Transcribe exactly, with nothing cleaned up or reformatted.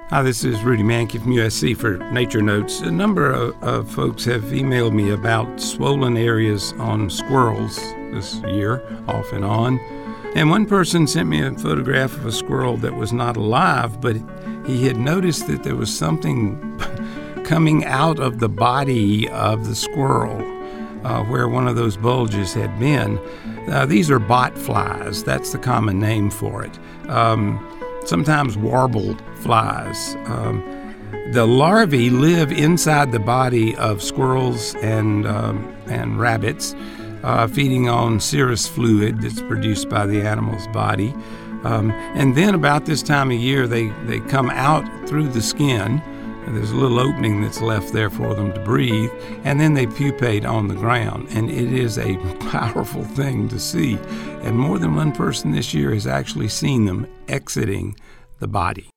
Hi, this is Rudy Mankey from U S C for Nature Notes. A number of, of folks have emailed me about swollen areas on squirrels this year, off and on. And one person sent me a photograph of a squirrel that was not alive, but he had noticed that there was something coming out of the body of the squirrel uh, where one of those bulges had been. Uh, these are bot flies. That's the common name for it. Um, sometimes warble flies. Um, the larvae live inside the body of squirrels and um, and rabbits, uh, feeding on serous fluid that's produced by the animal's body. Um, and then about this time of year, they, they come out through the skin. There's a little opening that's left there for them to breathe, and then they pupate on the ground. And it is a powerful thing to see. And more than one person this year has actually seen them exiting the body.